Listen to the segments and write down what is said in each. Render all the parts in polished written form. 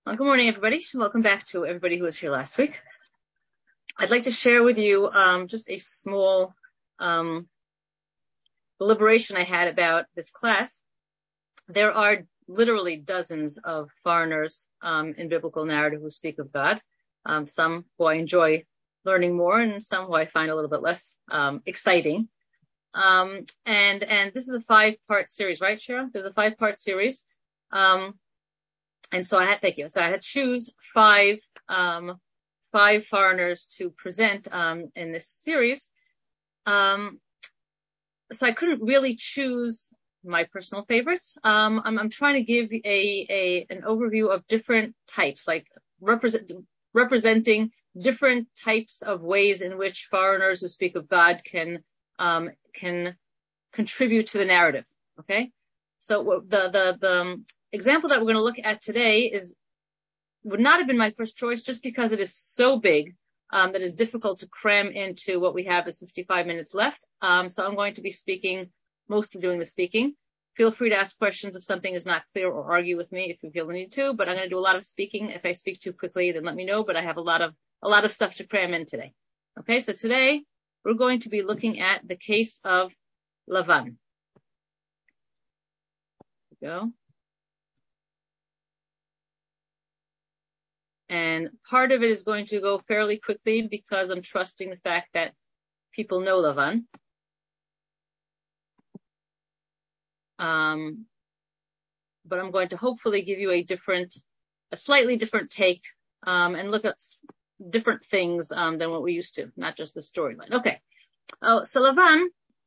Well, good morning, everybody. Welcome back to everybody who was here last week. I'd like to share with you just a small deliberation I had about this class. There are literally dozens of foreigners in biblical narrative who speak of God. Some who I enjoy learning more, and some who I find a little bit less exciting. And this is a 5-part series, right, Shira? There's a 5-part series. And so I had to choose five foreigners to present in this series. So I couldn't really choose my personal favorites. I'm trying to give an overview of different types, like representing different types of ways in which foreigners who speak of God can contribute to the narrative. Okay, so the example that we're going to look at today would not have been my first choice, just because it is so big that it's difficult to cram into what we have as 55 minutes left. So I'm going to be mostly doing the speaking. Feel free to ask questions if something is not clear, or argue with me if you feel the need to. But I'm going to do a lot of speaking. If I speak too quickly, then let me know. But I have a lot of stuff to cram in today. Okay, so today we're going to be looking at the case of Lavan. There we go. And part of it is going to go fairly quickly because I'm trusting the fact that people know Lavan. But I'm going to hopefully give you a slightly different take, and look at different things than what we used to, not just the storyline. Okay. So Lavan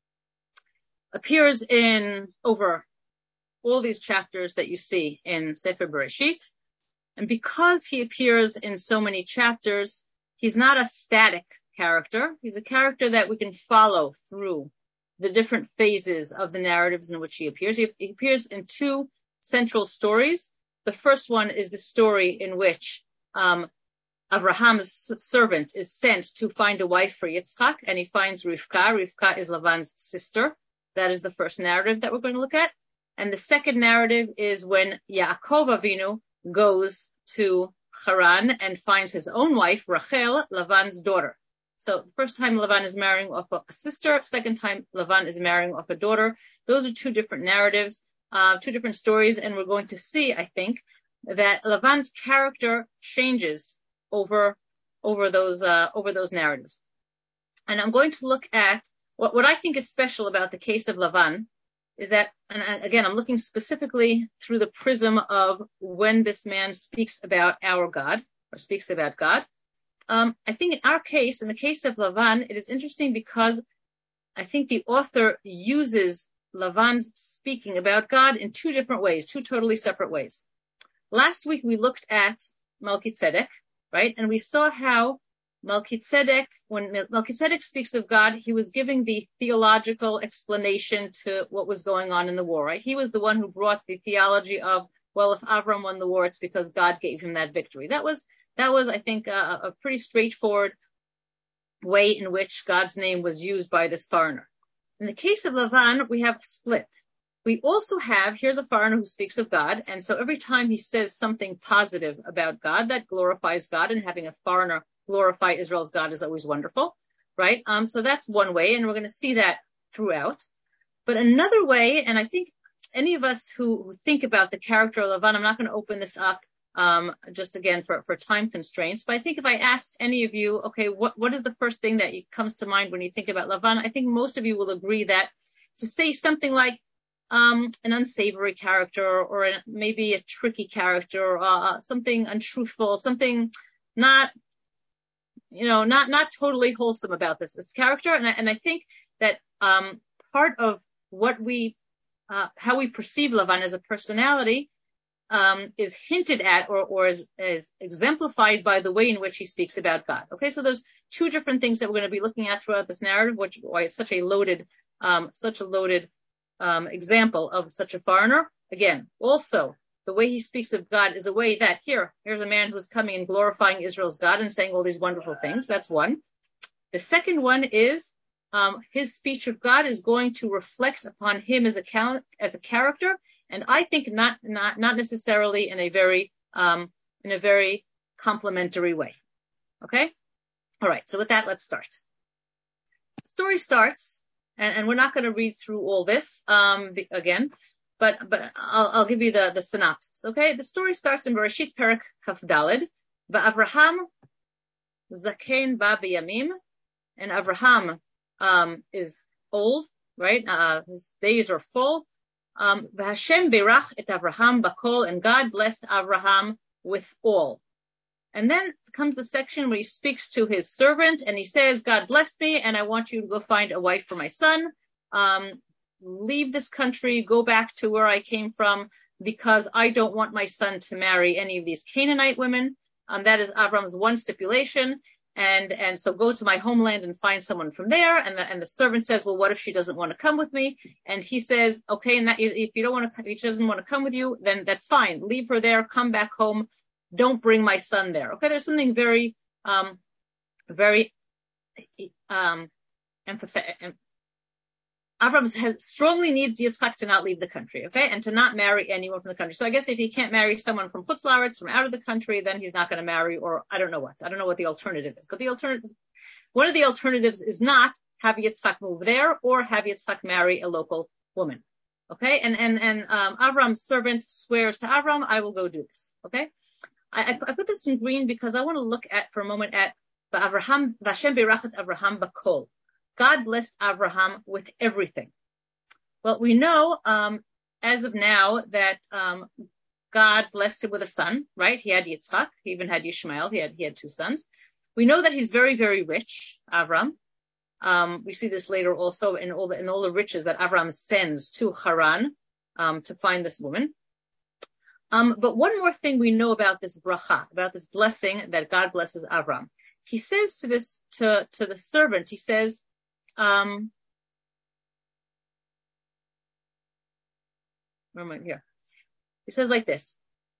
appears in over all these chapters that you see in Sefer Bereshit. And because he appears in so many chapters, he's not a static character. He's a character that we can follow through the different phases of the narratives in which he appears. He appears in 2 central stories. The first one is the story in which Abraham's servant is sent to find a wife for Yitzchak, and he finds Rivka. Rivka is Lavan's sister. That is the first narrative that we're going to look at. And the second narrative is when Yaakov Avinu goes to Haran and finds his own wife, Rachel, Lavan's daughter. So the first time Lavan is marrying off a sister, second time Lavan is marrying off a daughter. Those are 2 different narratives, 2 different stories, and we're going to see, I think, that Lavan's character changes over those narratives. And I'm going to look at what I think is special about the case of Lavan is that, and again, I'm looking specifically through the prism of when this man speaks about our God, or speaks about God. I think in our case, in the case of Lavan, it is interesting because I think the author uses Lavan's speaking about God in 2 different ways, 2 totally separate ways. Last week, we looked at Melchizedek, right? And we saw how Melchizedek, when Melchizedek speaks of God, he was giving the theological explanation to what was going on in the war, right? He was the one who brought the theology of, well, if Avram won the war, it's because God gave him that victory. That was, I think, a pretty straightforward way in which God's name was used by this foreigner. In the case of Lavan, we have a split. We also have, here's a foreigner who speaks of God, and so every time he says something positive about God, that glorifies God, and having a foreigner glorify Israel's God is always wonderful, right? So that's one way, and we're going to see that throughout. But another way, and I think any of us who think about the character of Lavan, I'm not going to open this up, just again for time constraints, but I think if I asked any of you, okay, what is the first thing that comes to mind when you think about Lavan? I think most of you will agree that to say something like an unsavory character, or maybe a tricky character, something untruthful, something not totally wholesome about this character. And I think that part of what how we perceive Lavan as a personality is hinted at or is exemplified by the way in which he speaks about God. Okay, so there's 2 different things that we're going to be looking at throughout this narrative, why it's such a loaded example of such a foreigner. Again, also, the way he speaks of God is a way that here's a man who's coming and glorifying Israel's God and saying all these wonderful things. That's one. The second one is his speech of God is going to reflect upon him as a character, and I think not necessarily in a very in a very complementary way. Okay? All right. So with that, let's start. The story starts, and we're not going to read through all this, again, but I'll give you the synopsis. Okay? The story starts in Bereshit Perek Kaf Daled, Va'Avraham Zaken Ba B'Yamim, and Avraham, is old, right? His days are full. Hashem berach et Avraham bakol, and God blessed Avraham with all. And then comes the section where he speaks to his servant, and he says, God blessed me, and I want you to go find a wife for my son. Leave this country, go back to where I came from, because I don't want my son to marry any of these Canaanite women. That is Avram's one stipulation. And so go to my homeland and find someone from there. And the servant says, well, what if she doesn't want to come with me? And he says, okay, and that if you don't want to, if she doesn't want to come with you, then that's fine. Leave her there, come back home. Don't bring my son there. Okay. There's something very, empathetic. Avram strongly needs Yitzchak to not leave the country, okay, and to not marry anyone from the country. So I guess if he can't marry someone from Chutz La'aretz, from out of the country, then he's not going to marry, or I don't know what the alternative is. But one of the alternatives is not have Yitzchak move there or have Yitzchak marry a local woman, okay? And Avram's servant swears to Avram, I will go do this, okay? I put this in green because I want to look at for a moment at Avraham, Vashem berachet Avraham bakol. God blessed Avraham with everything. Well, we know, as of now that, God blessed him with a son, right? He had Yitzchak. He even had Yishmael. He had two sons. We know that he's very, very rich, Avram. We see this later also in all the riches that Avram sends to Haran, to find this woman. But one more thing we know about this bracha, about this blessing that God blesses Avram. He says to the servant, he says, where am I here? He says like this: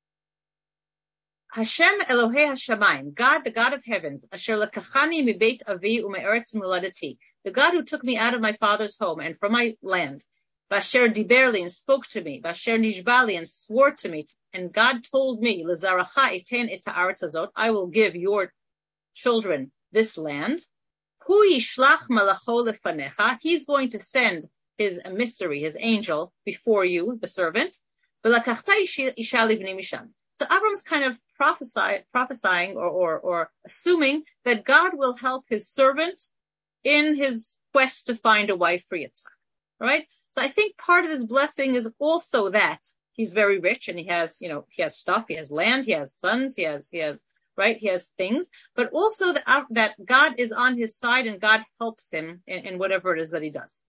Hashem Elohei Hashamayim, God, the God of heavens, Asher lekachani mibeit avi ume'eretz muladati, the God who took me out of my father's home and from my land, Basher diberli, and spoke to me, Basher nishbali, and swore to me, and God told me, L'zaracha eten et ha'aretz hazot, I will give your children this land. Hu yishlach malacho lefanecha, he's going to send his emissary, his angel, before you, the servant. V'lakachta isha livni misham. So Avram's kind of prophesying or assuming that God will help his servant in his quest to find a wife for Yitzchak. Right? So I think part of this blessing is also that he's very rich and he has stuff, he has land, he has sons, he has things, but also that God is on his side and God helps him in whatever it is that he does.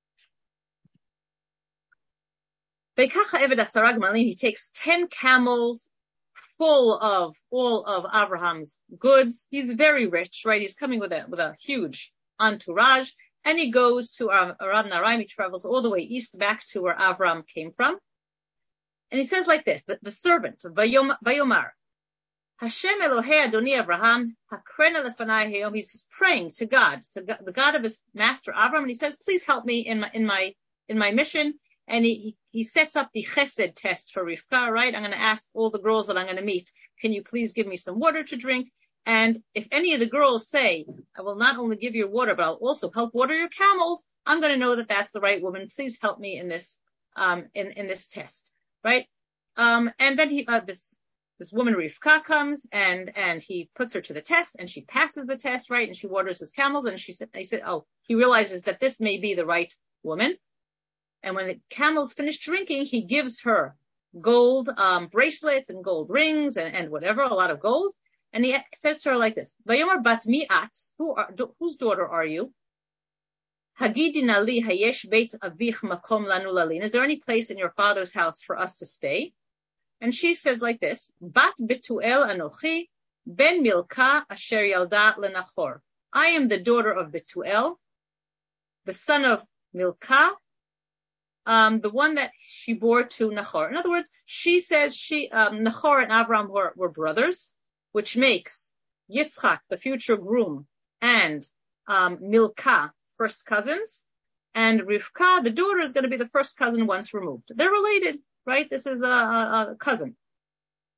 He takes 10 camels full of all of Abraham's goods. He's very rich, right? He's coming with a huge entourage, and he goes to Arad Naraim. He travels all the way east back to where Avram came from. And he says like this, the servant, Vayomar, Hashem Elohei Adoni Avraham, Hakrena lefanai hayom. He's praying to God, the God of his master Avram, and he says, please help me in my mission. And he sets up the chesed test for Rivka, right? I'm going to ask all the girls that I'm going to meet, can you please give me some water to drink? And if any of the girls say, I will not only give you water, but I'll also help water your camels, I'm going to know that that's the right woman. Please help me in this, in this test, right? And then this woman Rivka comes and he puts her to the test and she passes the test, right? And she waters his camels and he realizes that this may be the right woman. And when the camels finish drinking, he gives her gold, bracelets and gold rings and whatever, a lot of gold. And he says to her like this, Vayomar bat mi'at, whose daughter are you? Hagidi nali hayesh beit avich makom lanu lalin. Is there any place in your father's house for us to stay? And she says like this, Bat Betuel Anochi, Ben Milka Asher Yalda Lenachor. I am the daughter of Betuel, the son of Milka, the one that she bore to Nahor. In other words, she says Nahor and Avram were brothers, which makes Yitzchak, the future groom, and Milka, first cousins, and Rivka, the daughter, is going to be the first cousin once removed. They're related, right? This is a cousin.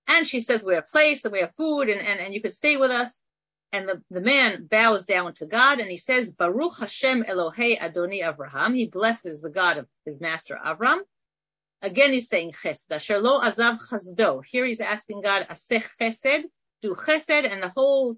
And she says, we have place and we have food and you could stay with us. And the man bows down to God and he says, Baruch Hashem Elohei Adoni Avraham. He blesses the God of his master Avram. Again, he's saying chesed. Asher lo azav chasdo. Here he's asking God, aseh chesed, do chesed, and the whole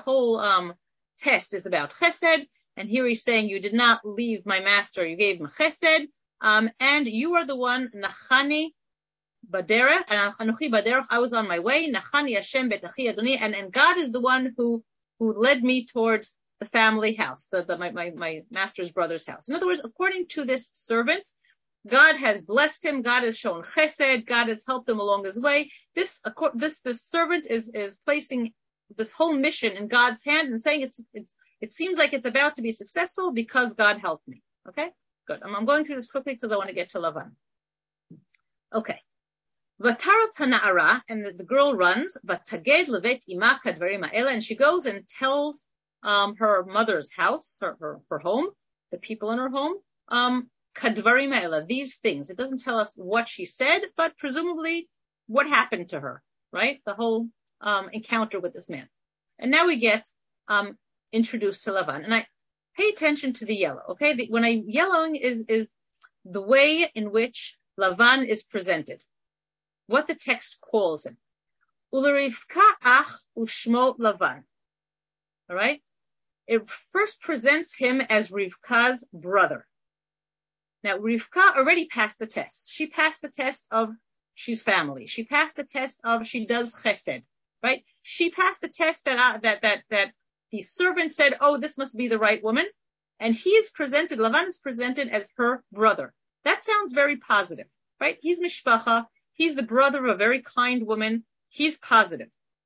test is about chesed. And here he's saying, you did not leave my master, you gave him chesed, and you are the one, nachani baderech, and anuchi baderech, I was on my way, nachani Hashem betachi Adoni, and God is the one who led me towards the family house, my master's brother's house. In other words, according to this servant, God has blessed him. God has shown chesed. God has helped him along his way. This servant is placing this whole mission in God's hand and saying it seems like it's about to be successful because God helped me. Okay, good. I'm going through this quickly because I want to get to Lavan. Okay. V'tarat hana'ara, and the girl runs. V'taged levet ima kadvarim ha'ela, and she goes and tells her mother's house, her home, the people in her home, kadvarim ha'ela, these things. It doesn't tell us what she said, but presumably what happened to her, right? The whole encounter with this man. And now we get introduced to Lavan, and I pay attention to the yellow. Okay, yellowing is the way in which Lavan is presented. What the text calls him. Ulerivka ach ushmo Lavan. All right? It first presents him as Rivka's brother. Now, Rivka already passed the test. She passed the test of she's family. She passed the test of she does chesed, right? She passed the test that the servant said, oh, this must be the right woman. And Lavan is presented as her brother. That sounds very positive, right? He's mishpacha. He's the brother of a very kind woman. He's positive.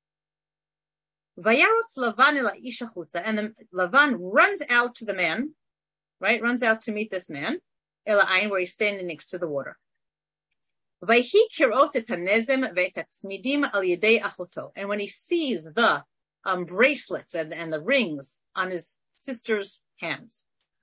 Vayarutz Lavan ela ish hachutza, and Lavan runs out to the man, right? Runs out to meet this man, ela ayin, where he's standing next to the water. Vayhi kirot et hanezem ve'et hatzmidim al yedei achoto, and when he sees the bracelets and the rings on his sister's hands.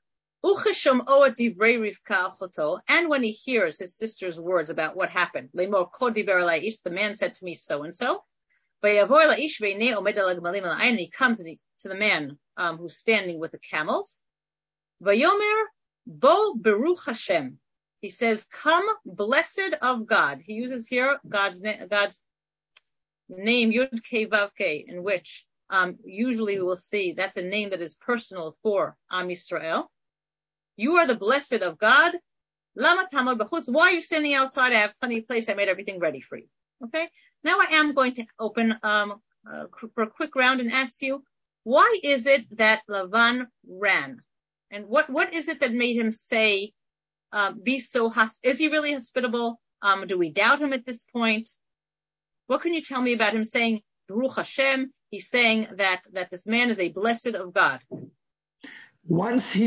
And when he hears his sister's words about what happened, the man said to me so and so. And he comes to the man who's standing with the camels. Vayomer bo beruch Hashem. He says, "Come, blessed of God." He uses here God's name Yud Kei Vav Kei, in which usually we will see that's a name that is personal for Am Yisrael. You are the blessed of God. Lama tamar b'chutz. Why are you standing outside? I have plenty of place. I made everything ready for you. Okay. Now I am going to open for a quick round and ask you, why is it that Lavan ran? And what is it that made him say, be so is he really hospitable? Do we doubt him at this point? What can you tell me about him saying, Baruch Hashem? He's saying that this man is a blessed of God. Once he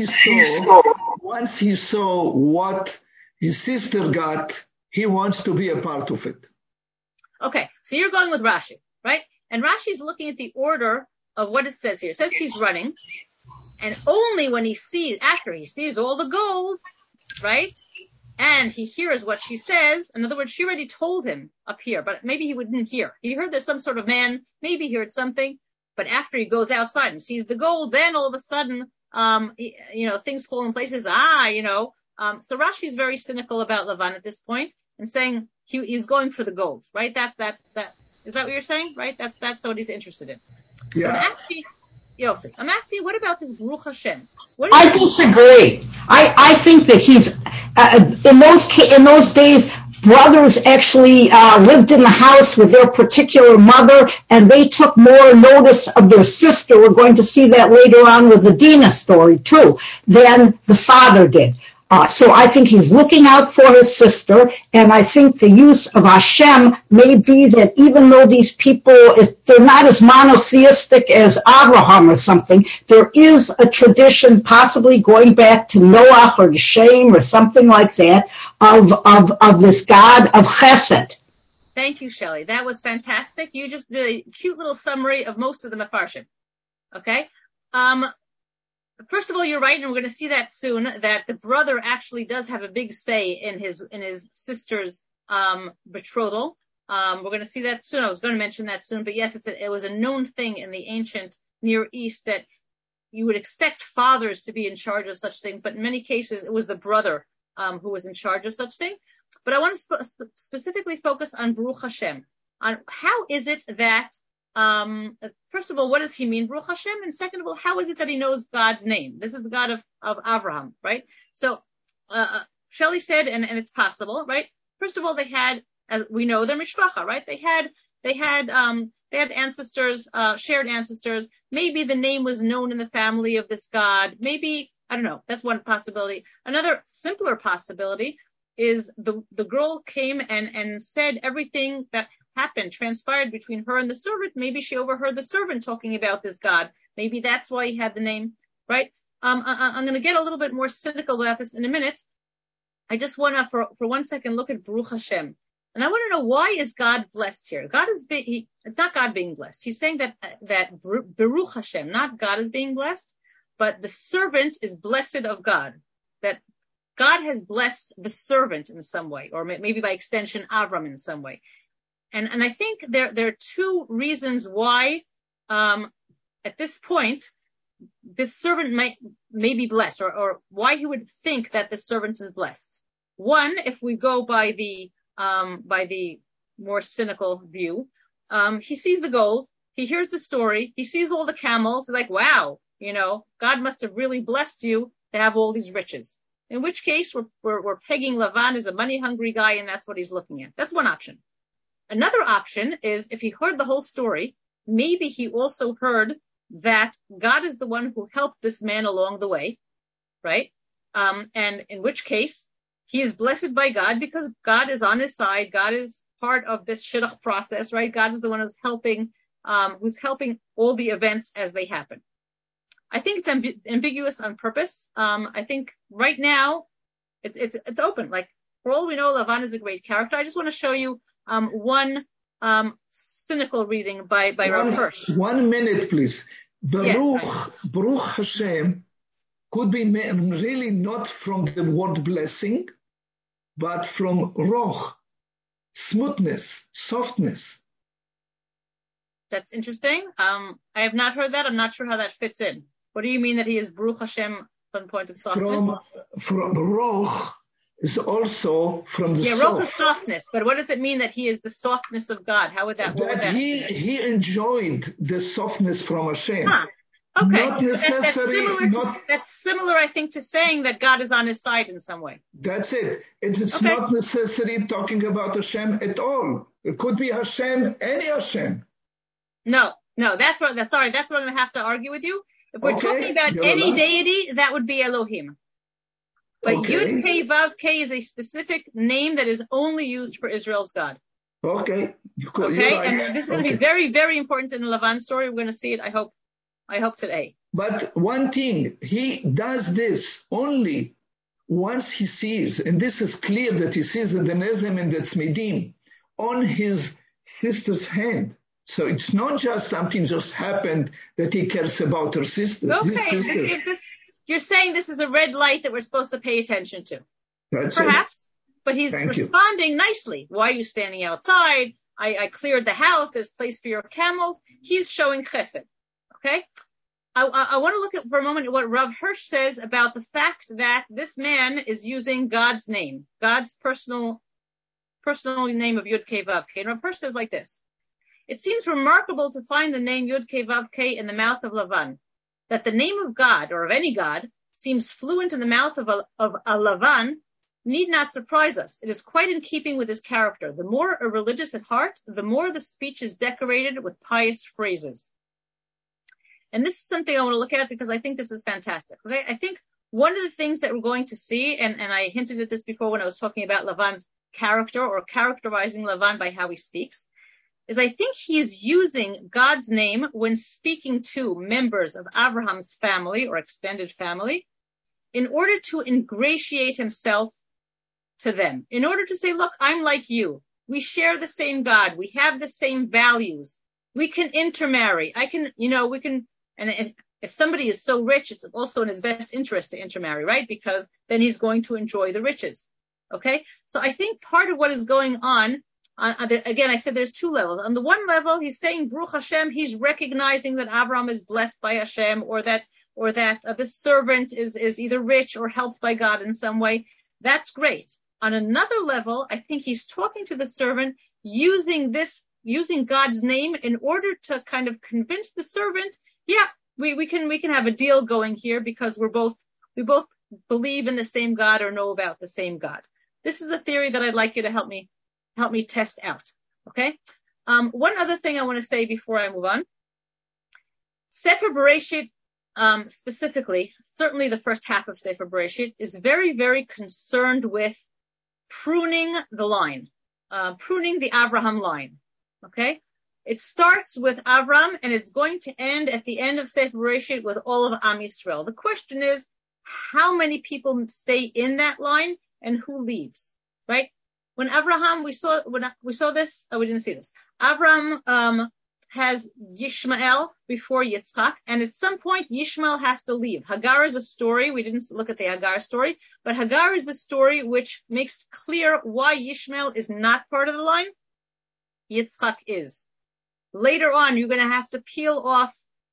saw what his sister got, he wants to be a part of it. Okay, so you're going with Rashi, right? And Rashi's looking at the order of what it says here. It says he's running, and only when after he sees all the gold, right? And he hears what she says. In other words, she already told him up here, but maybe he wouldn't hear. He heard there's some sort of man, maybe he heard something, but after he goes outside and sees the gold, then all of a sudden, things fall in places. So Rashi's very cynical about Lavan at this point and saying he's going for the gold, right? That is that what you're saying, right? That's what he's interested in. Yeah. I'm asking you, what about this Baruch Hashem? I disagree. I think that he's in those days. Brothers actually lived in the house with their particular mother, and they took more notice of their sister. We're going to see that later on with the Dinah story, too, than the father did. So I think he's looking out for his sister, and I think the use of Hashem may be that even though these people, they're not as monotheistic as Abraham or something, there is a tradition possibly going back to Noah or to Shem or something like that of this God of Chesed. Thank you, Shelley. That was fantastic. You just did a cute little summary of most of the Mefarshim. Okay? First of all, you're right, and we're going to see that soon, that the brother actually does have a big say in his sister's betrothal. We're going to see that soon. I was going to mention that soon, but yes, it was a known thing in the ancient Near East that you would expect fathers to be in charge of such things, but in many cases it was the brother who was in charge of such thing. But I want to specifically focus on Baruch Hashem, on how is it that, first of all, what does he mean, Baruch Hashem? And second of all, how is it that he knows God's name? This is the God of Abraham, right? So, Shelley said, and it's possible, right? First of all, they had, as we know, their mishpacha, right? They had ancestors, shared ancestors. Maybe the name was known in the family of this God. Maybe, I don't know. That's one possibility. Another simpler possibility is the girl came and said everything that happened, transpired between her and the servant. Maybe she overheard the servant talking about this God. Maybe that's why he had the name, right? I'm going to get a little bit more cynical about this in a minute. I just want to, for 1 second, look at Baruch Hashem. And I want to know, why is God blessed here? It's not God being blessed. He's saying that Baruch Hashem, not God is being blessed, but the servant is blessed of God. That God has blessed the servant in some way, or maybe by extension, Avram in some way. And I think there are two reasons why, at this point, this servant may be blessed, or why he would think that the servant is blessed. One, if we go by the more cynical view, he sees the gold, he hears the story, he sees all the camels, he's like, wow, God must have really blessed you to have all these riches. In which case, we're pegging Lavan as a money-hungry guy, and that's what he's looking at. That's one option. Another option is, if he heard the whole story, maybe he also heard that God is the one who helped this man along the way, right? And in which case, he is blessed by God because God is on his side. God is part of this shidduch process, right? God is the one who's helping all the events as they happen. I think it's ambiguous on purpose. I think right now it's open. Like, for all we know, Lavan is a great character. I just want to show you one cynical reading by Rav Hirsch. 1 minute, please. Baruch, yes, Baruch Hashem could be really not from the word blessing, but from roch, smoothness, softness. That's interesting. I have not heard that. I'm not sure how that fits in. What do you mean that he is Baruch Hashem from the point of softness? From roch is also from the soft. Roch is softness, but what does it mean that he is the softness of God? How would that work? He enjoyed the softness from Hashem. Huh. Okay. Not necessary. That's similar, I think, to saying that God is on his side in some way. That's it. It's not necessary talking about Hashem at all. It could be Hashem, any Hashem. No, that's what I'm going to have to argue with you. If we're talking about any deity, that would be Elohim. But Yud Kei Vav Kei is a specific name that is only used for Israel's God. Okay. Okay, and this is going to be very, very important in the Lavan story. We're going to see it, I hope today. But one thing, he does this only once he sees, and this is clear that he sees the Nezem and the Tzmidim on his sister's hand. So it's not just something just happened that he cares about her sister. Okay, you're saying this is a red light that we're supposed to pay attention to. Perhaps, but he's responding nicely. Why are you standing outside? I cleared the house. There's place for your camels. He's showing chesed. Okay. I want to look at for a moment at what Rav Hirsch says about the fact that this man is using God's name, God's personal name of Yud Kei Vav Kei. And Rav Hirsch says like this: it seems remarkable to find the name Yud Kei Vav Kei in the mouth of Lavan. That the name of God, or of any God, seems fluent in the mouth of a Lavan need not surprise us. It is quite in keeping with his character. The more a religious at heart, the more the speech is decorated with pious phrases. And this is something I want to look at because I think this is fantastic. Okay, I think one of the things that we're going to see, and I hinted at this before when I was talking about Lavan's character or characterizing Lavan by how he speaks, is I think he is using God's name when speaking to members of Abraham's family or extended family in order to ingratiate himself to them, in order to say, look, I'm like you. We share the same God. We have the same values. We can intermarry. And if somebody is so rich, it's also in his best interest to intermarry, right? Because then he's going to enjoy the riches. Okay. So I think part of what is going on Again, I said there's two levels. On the one level, he's saying Baruch Hashem. He's recognizing that Avram is blessed by Hashem, or that this servant is either rich or helped by God in some way. That's great. On another level, I think he's talking to the servant using God's name in order to kind of convince the servant, yeah, we can have a deal going here because we both believe in the same God or know about the same God. This is a theory that I'd like you to help me test out. Okay? One other thing I want to say before I move on. Sefer Bereshit, specifically, certainly the first half of Sefer Bereshit, is very, very concerned with pruning the line, pruning the Abraham line. Okay? It starts with Avram and it's going to end at the end of Sefer Bereshit with all of Am Yisrael. The question is, how many people stay in that line and who leaves? Right? When Abraham, we saw this, we didn't see this. Avram, has Yishmael before Yitzchak, and at some point Yishmael has to leave. Hagar is a story. We didn't look at the Hagar story, but Hagar is the story which makes clear why Yishmael is not part of the line. Yitzchak is. Later on, you're going to have to peel off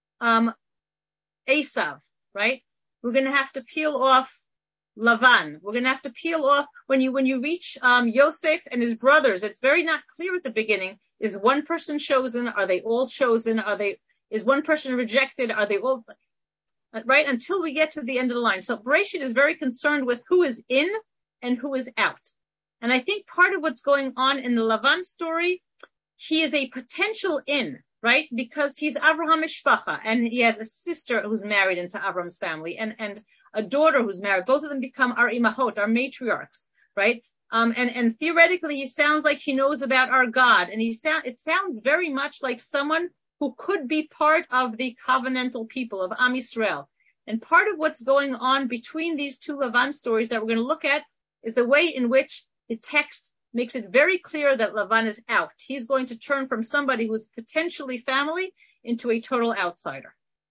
Esav, right? We're going to have to peel off Lavan. We're going to have to peel off when you reach Yosef and his brothers. It's very not clear at the beginning. Is one person chosen? Are they all chosen? Is one person rejected? Are they all right? Until we get to the end of the line. So Bereshit is very concerned with who is in and who is out. And I think part of what's going on in the Lavan story, he is a potential in, right? Because he's Avraham Mishpacha, and he has a sister who's married into Avram's family, and a daughter who's married. Both of them become our imahot, our matriarchs, right? And theoretically, he sounds like he knows about our God, and it sounds very much like someone who could be part of the covenantal people of Am Yisrael. And part of what's going on between these two Lavan stories that we're going to look at is the way in which the text makes it very clear that Lavan is out. He's going to turn from somebody who's potentially family into a total outsider.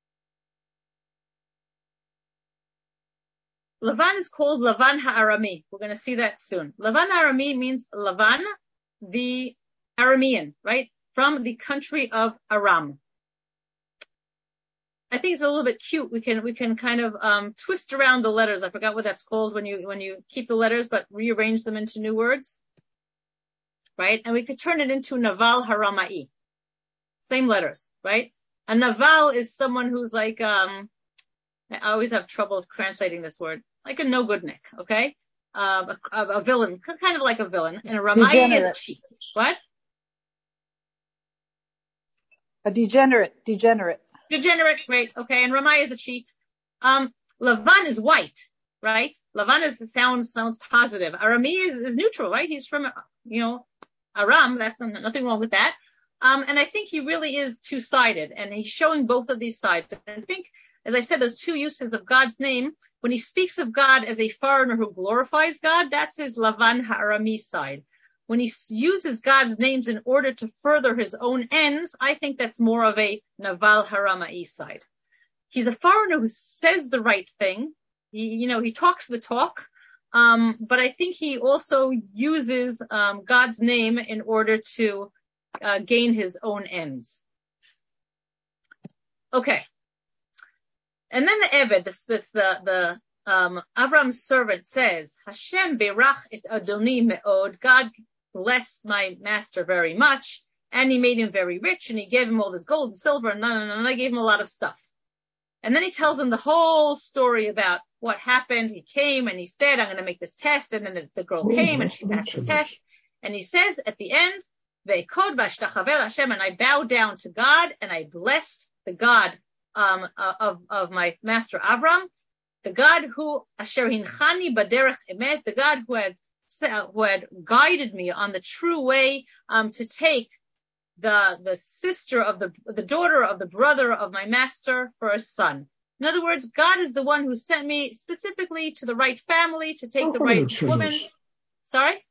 Lavan is called Lavan Ha'arami. We're going to see that soon. Lavan Ha'arami means Lavan, the Aramean, right? From the country of Aram. I think it's a little bit cute. We can kind of twist around the letters. I forgot what that's called when you keep the letters but rearrange them into new words. Right? And we could turn it into Naval Haramai. Same letters, right? A Naval is someone who's like, I always have trouble translating this word, like a no-goodnik, okay? A villain, kind of like a villain. And a Ramai is a cheat. What? A degenerate. Degenerate, great, okay. And Ramai is a cheat. Lavan is white, right? Lavan sounds positive. Arami is neutral, right? He's from, Aram, that's nothing wrong with that. And I think he really is two-sided, and he's showing both of these sides. I think, as I said, those two uses of God's name, when he speaks of God as a foreigner who glorifies God, that's his Lavan Ha'arami side. When he uses God's names in order to further his own ends, I think that's more of a Naval Haramai side. He's a foreigner who says the right thing. He talks the talk. But I think he also uses God's name in order to gain his own ends. Okay. And then the Eved, Avram's servant says, Hashem berach et Adoni me'od. God blessed my master very much, and he made him very rich, and he gave him all this gold and silver, and I gave him a lot of stuff. And then he tells him the whole story about what happened. He came and he said, I'm going to make this test. And then the girl came and she passed the test. And he says at the end, Ve'kod v'ashtachavel Hashem, and I bowed down to God and I blessed the God of my master Avram, the God who asher hinchani baderech emet, the God who had guided me on the true way to take the sister of the daughter of the brother of my master for a son. In other words, God is the one who sent me specifically to the right family to take the right woman. Sorry?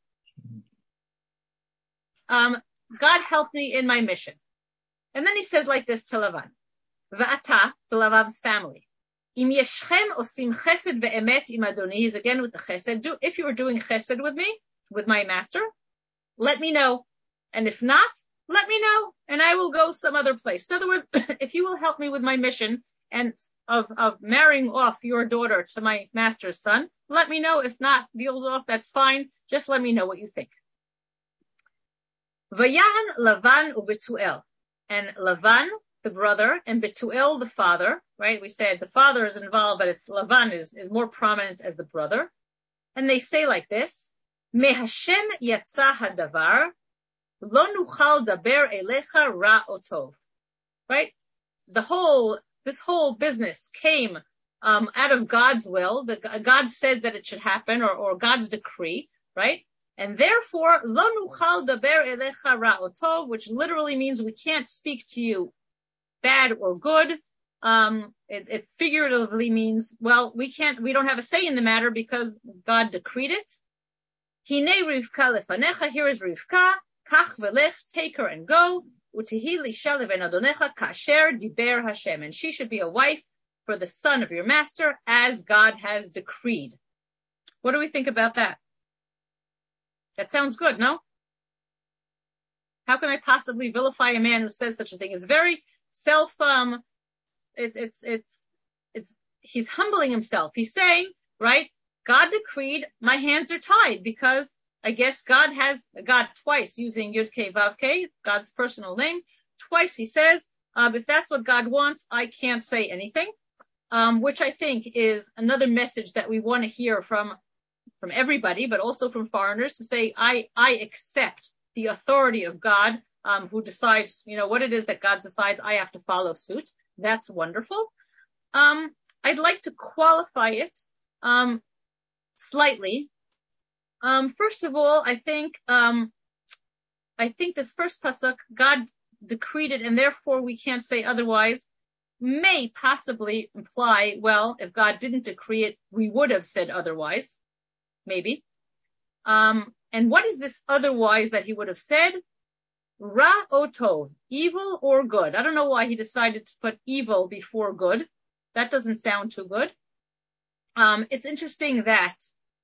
God helped me in my mission. And then he says like this to Lavan. Va'ata, to Lavan's family. Im yeschem osim chesed ve'emet im Adoni. He's again with the chesed. If you were doing chesed with me, with my master, let me know. And if not, let me know, and I will go some other place. In other words, if you will help me with my mission and of marrying off your daughter to my master's son, let me know. If not, deals off, that's fine. Just let me know what you think. Vayan Lavan uBetuel. And Lavan, the brother, and Betuel, the father, right? We said the father is involved, but it's Lavan is more prominent as the brother. And they say like this, Me Hashem yatsa hadavar, lo nuchal daber elecha ra otov. Right? This whole business came out of God's will. God said that it should happen, or God's decree, right? And therefore, lo nuchal daber elecha ra otov, which literally means we can't speak to you bad or good. It figuratively means, well, we don't have a say in the matter because God decreed it. Hine Rivka lefanecha, here is Rivka, kach velech, take her and go. Utihi lisha leven adonecha kasher diber Hashem, and she should be a wife for the son of your master as God has decreed. What do we think about that? That sounds good, no? How can I possibly vilify a man who says such a thing? It's very he's humbling himself. He's saying, right, God decreed, my hands are tied because I guess God twice using Yud Kei Vav Kei, God's personal name, twice he says, if that's what God wants, I can't say anything, which I think is another message that we want to hear from everybody, but also from foreigners, to say, I accept the authority of God, who decides, what it is that God decides, I have to follow suit. That's wonderful. I'd like to qualify it, slightly. First of all, I think this first pasuk, God decreed it, and therefore we can't say otherwise, may possibly imply, well, if God didn't decree it, we would have said otherwise. Maybe. And what is this otherwise that he would have said? Ra o tov, evil or good. I don't know why he decided to put evil before good. That doesn't sound too good. It's interesting that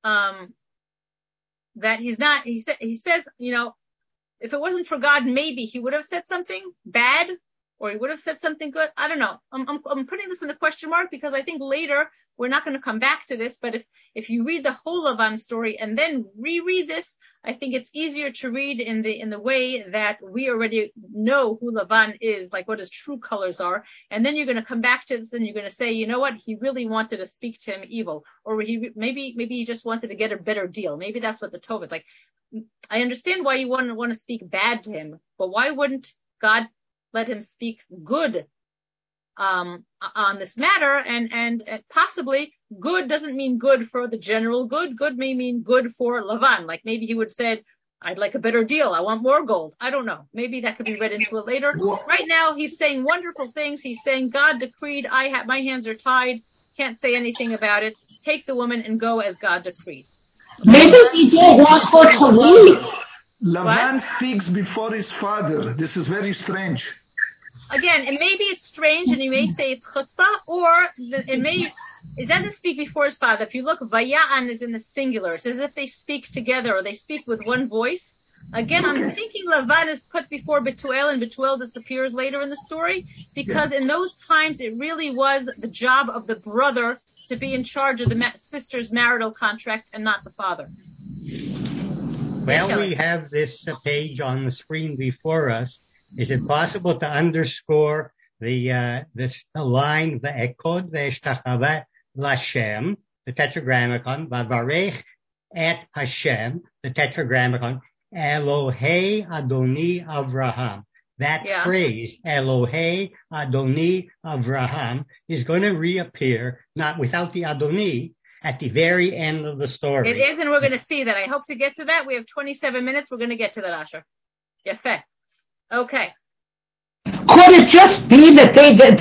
he says, if it wasn't for God, maybe he would have said something bad, or he would have said something good. I don't know. I'm putting this in a question mark because I think later we're not going to come back to this, but if you read the whole Lavan story and then reread this, I think it's easier to read in the way that we already know who Lavan is, like what his true colors are. And then you're going to come back to this and you're going to say, you know what? He really wanted to speak to him evil, or maybe he just wanted to get a better deal. Maybe that's what the Tov is like. I understand why you want to speak bad to him, but why wouldn't God let him speak good on this matter? And possibly good doesn't mean good for the general good. Good may mean good for Lavan. Like maybe he would have said, I'd like a better deal. I want more gold. I don't know. Maybe that could be read into it later. Right now, he's saying wonderful things. He's saying God decreed. My hands are tied. Can't say anything about it. Take the woman and go as God decreed. Maybe he did want her to leave. Lavan speaks before his father. This is very strange. Again, and maybe it's strange, and you may say it's chutzpah, or it doesn't speak before his father. If you look, Vaya'an is in the singular. It's as if they speak together, or they speak with one voice. Again, I'm thinking Lavan is put before Betuel, and Betuel disappears later in the story, because in those times it really was the job of the brother to be in charge of the sister's marital contract and not the father. Well, we have this page on the screen before us. Is it possible to underscore the line, the ekod ve'eshtachava l'Hashem, the tetragrammaton, v'varech et Hashem, the tetragrammaton, Elohei Adoni Avraham. That phrase, Elohei Adoni Avraham, is going to reappear, not without the Adoni, at the very end of the story. It is, and we're going to see that. I hope to get to that. We have 27 minutes. We're going to get to that, Asher. Yafeh. Okay. Could it just be that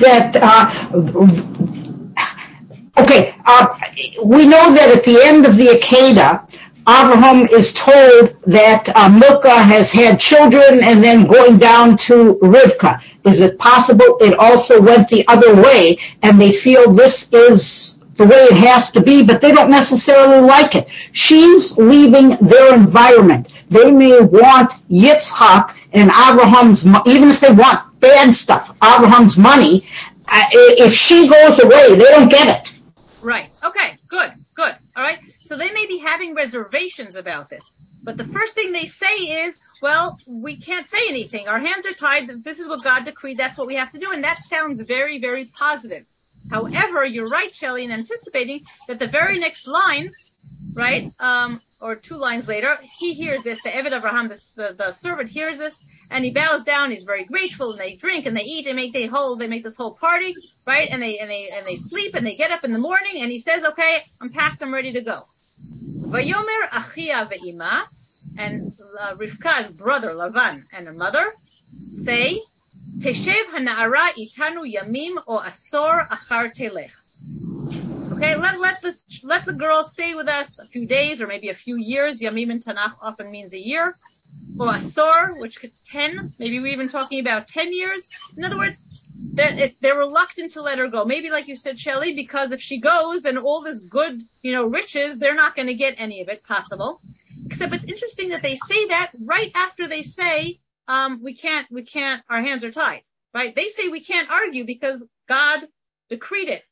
we know that at the end of the Akedah, Avraham is told that Milcah has had children and then going down to Rivka. Is it possible it also went the other way and they feel this is the way it has to be, but they don't necessarily like it? She's leaving their environment. They may want Yitzchak and Abraham's, even if they want bad stuff, Abraham's money, if she goes away, they don't get it. Right. Okay. Good. All right. So they may be having reservations about this, but the first thing they say is, well, we can't say anything. Our hands are tied. This is what God decreed. That's what we have to do. And that sounds very, very positive. However, you're right, Shelley, in anticipating that the very next line, right, or 2 lines later, he hears this, the Eved Abraham, the servant hears this, and he bows down, he's very grateful, and they drink, and they eat, they make this whole party, right, and they sleep, and they get up in the morning, and he says, okay, I'm packed, I'm ready to go. Vayomer Achia ve'ima, and Rivka's brother, Lavan, and her mother, say, Teshev hana'ara itanu yamim o asor achar telech. Okay, let the girl stay with us a few days or maybe a few years. Yamim in Tanakh often means a year. Or asor, which could 10. Maybe we're even talking about 10 years. In other words, they're reluctant to let her go. Maybe like you said, Shelley, because if she goes, then all this good, riches, they're not going to get any of it, possible. Except it's interesting that they say that right after they say, we can't, our hands are tied, right? They say we can't argue because God decreed it.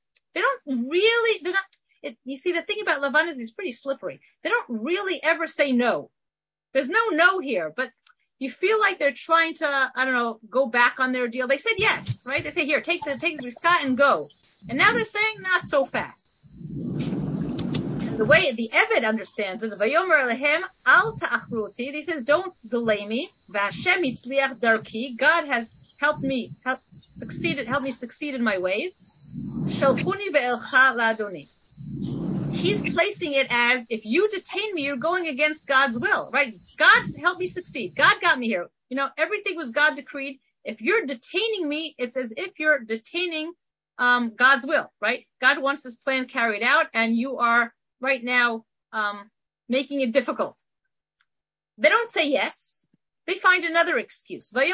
You see, the thing about Lavan is he's pretty slippery. They don't really ever say no. There's no here, but you feel like they're trying to, go back on their deal. They said yes, right? They say, here, take Rivka and go. And now they're saying not so fast. And the way the Eved understands it, Vayomer Alehem al ta'achruti, he says, don't delay me. V'Hashem itzliach darki, God has helped me succeed in my ways. Shalchuni ve'elcha la'adoni. He's placing it as, if you detain me, you're going against God's will, right? God helped me succeed. God got me here. Everything was God decreed. If you're detaining me, it's as if you're detaining God's will, right? God wants this plan carried out, and you are right now making it difficult. They don't say yes. They find another excuse. Let's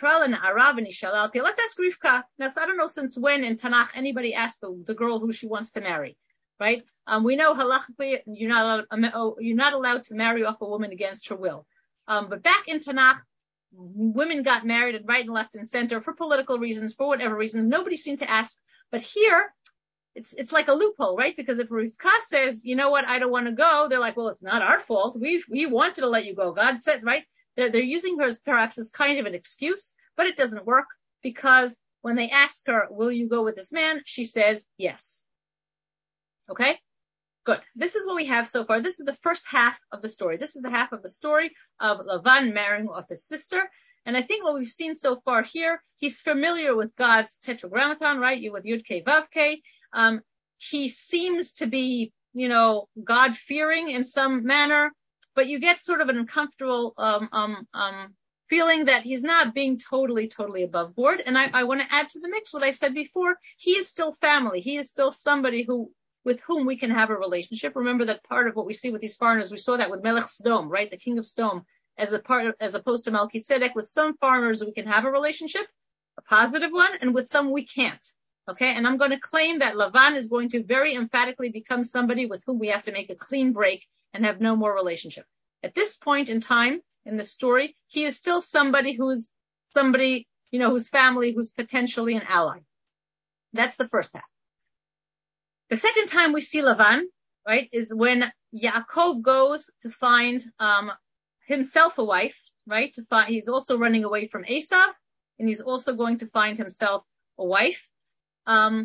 ask Rivka. Now, so I don't know since when in Tanakh anybody asked the girl who she wants to marry, right? We know halachically you're not allowed to marry off a woman against her will. But back in Tanakh, women got married and right and left and center for political reasons, for whatever reasons. Nobody seemed to ask. But here, it's like a loophole, right? Because if Rivka says, you know what, I don't want to go, they're like, well, it's not our fault. We wanted to let you go. God says, right? They're using her perhaps as kind of an excuse, but it doesn't work because when they ask her, will you go with this man? She says yes. Okay? Good. This is what we have so far. This is the first half of the story. This is the half of the story of Lavan marrying off his sister. And I think what we've seen so far here, he's familiar with God's tetragrammaton, right? With Yud Kei Vav Kei. He seems to be, God-fearing in some manner, but you get sort of an uncomfortable feeling that he's not being totally above board. And I want to add to the mix what I said before. He is still family. He is still somebody with whom we can have a relationship. Remember that part of what we see with these foreigners, we saw that with Melech Sdom, right? The king of Sdom, as opposed to Melchizedek. With some foreigners, we can have a relationship, a positive one, and with some we can't. Okay? And I'm going to claim that Lavan is going to very emphatically become somebody with whom we have to make a clean break and have no more relationship. At this point in time in the story, he is still somebody who's family, who's potentially an ally. That's the first half. The second time we see Lavan, right, is when Yaakov goes to find himself a wife, right? He's also running away from Esav, and he's also going to find himself a wife. When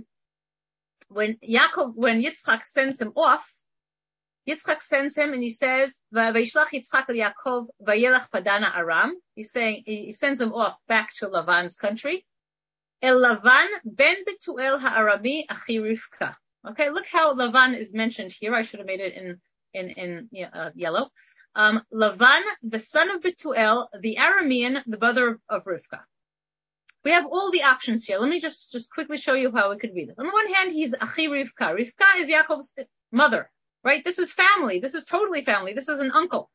Yitzchak sends him off, Yitzchak sends him and he says, "Vayishlach Yitzchak Yaakov vayelach padana Aram." He's saying he sends him off back to Lavan's country. El Lavan ben Betuel ha'Arami achi Rivka. Okay, look how Lavan is mentioned here. I should have made it in yellow. Lavan, the son of Betuel, the Aramean, the brother of Rivka. We have all the options here. Let me just quickly show you how we could read it. On the one hand, he's achi Rivka. Rivka is Yaakov's mother, right? This is family. This is totally family. This is an uncle.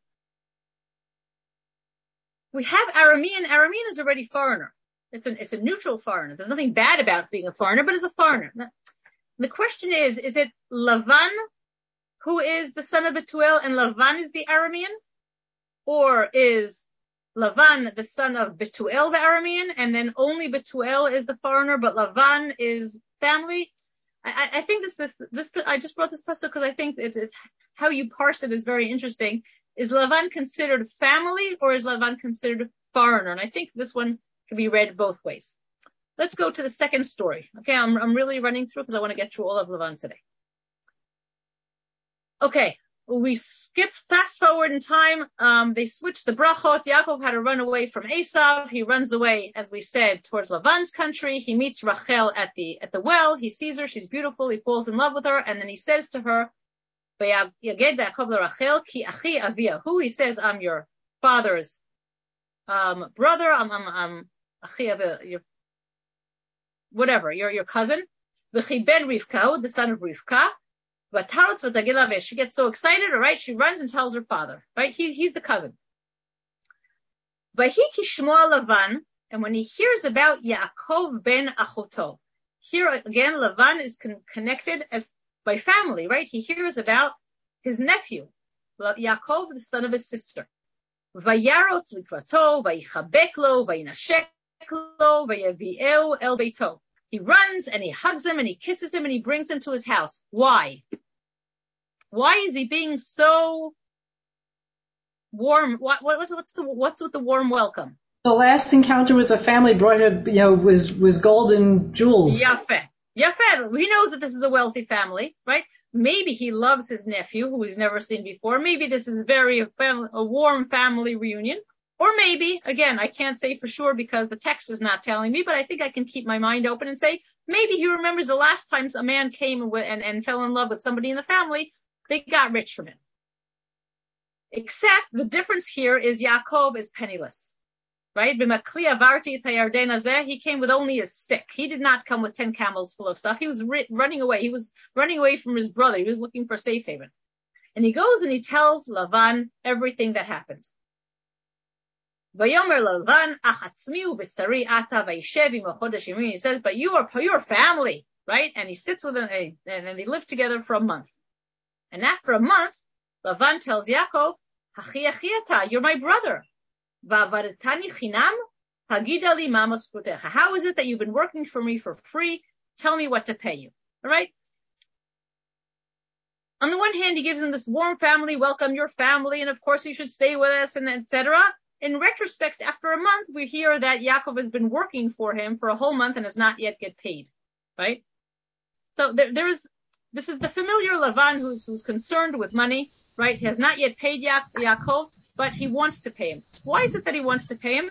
We have Aramean. Aramean is already foreigner. It's a neutral foreigner. There's nothing bad about being a foreigner, but it's a foreigner. The question is it Lavan who is the son of Betuel and Lavan is the Aramean? Or is Lavan, the son of Betuel the Aramean, and then only Betuel is the foreigner, but Lavan is family. I think this I just brought this pasuk because I think it's how you parse it is very interesting. Is Lavan considered family or is Lavan considered foreigner? And I think this one can be read both ways. Let's go to the second story. Okay, I'm really running through because I want to get through all of Lavan today. Okay, we skip fast forward in time. They switched the brachot. Yaakov had to run away from Esav. He runs away, as we said, towards Lavan's country. He meets Rachel at the well. He sees her. She's beautiful. He falls in love with her. And then he says to her, Yaged Yaakov Rachel, ki achi aviyahu. He says, I'm your father's, brother. I'm achi your, whatever, your cousin. V'chi ben Rivka, the son of Rivka. She gets so excited, all right? She runs and tells her father, right? He's the cousin. Lavan, and when he hears about Yaakov ben Achoto, here again, Lavan is connected as by family, right? He hears about his nephew, Yaakov, the son of his sister. Vayarot likvato, vayichabek lo, vayinashek lo, vayavi'eu el beito. He runs and he hugs him and he kisses him and he brings him to his house. Why? Why is he being so warm? What's with the warm welcome? The last encounter with the family brought him, was golden jewels. Yafeh. He knows that this is a wealthy family, right? Maybe he loves his nephew, who he's never seen before. Maybe this is a warm family reunion. Or maybe, again, I can't say for sure because the text is not telling me, but I think I can keep my mind open and say, maybe he remembers the last time a man came and fell in love with somebody in the family, they got rich from it. Except the difference here is Yaakov is penniless, right? He came with only a stick. He did not come with 10 camels full of stuff. He was running away. He was running away from his brother. He was looking for safe haven. And he goes and he tells Lavan everything that happened. He says, but you're family, right? And he sits with him and they live together for a month. And after a month, Lavan tells Yaakov, you're my brother. How is it that you've been working for me for free? Tell me what to pay you. All right? On the one hand, he gives him this warm family, welcome your family, and of course you should stay with us, and etc. In retrospect, after a month, we hear that Yaakov has been working for him for a whole month and has not yet get paid, right? So this is the familiar Lavan who's concerned with money, right? He has not yet paid Yaakov, but he wants to pay him. Why is it that he wants to pay him?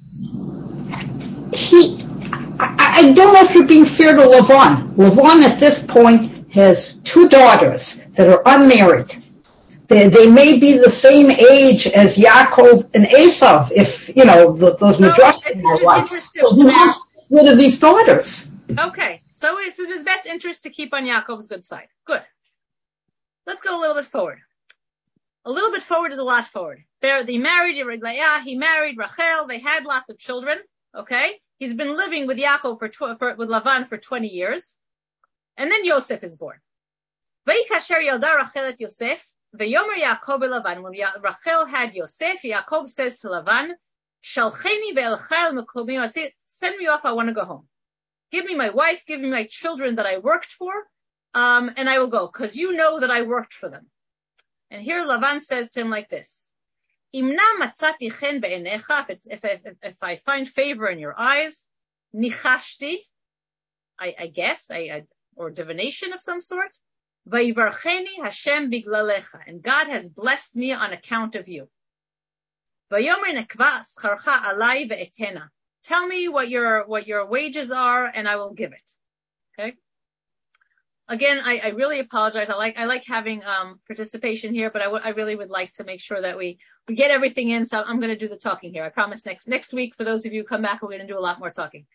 I don't know if you're being fair to Lavan. Lavan at this point has 2 daughters that are unmarried. They may be the same age as Yaakov and Esav, if, those madrasim are right. So he wants to get rid of these daughters. Okay, so it's in his best interest to keep on Yaakov's good side. Good. Let's go a little bit forward. A little bit forward is a lot forward. They married Leah, he married Rachel, they had lots of children, okay? He's been living with Yaakov with Lavan for 20 years. And then Yosef is born. Vayikasher yalda Rachel et Yosef, Vayomer Yaakov Lavan. When Rachel had Yosef, Yaakov says to Lavan, Shalcheni ve'elcha el mekomi, send me off, I want to go home. Give me my wife, give me my children that I worked for, and I will go, because you know that I worked for them. And here Lavan says to him like this, Imna matzati chen be'enecha, if I find favor in your eyes, nichashti, I guessed, or divination of some sort, Vayivarcheni Hashem biglalecha, and God has blessed me on account of you. Vayomer nekva scharcha alai ve'etena. Tell me what your wages are, and I will give it. Okay. Again, I really apologize. I like having participation here, but I really would like to make sure that we get everything in. So I'm going to do the talking here. I promise next week, for those of you who come back, we're going to do a lot more talking.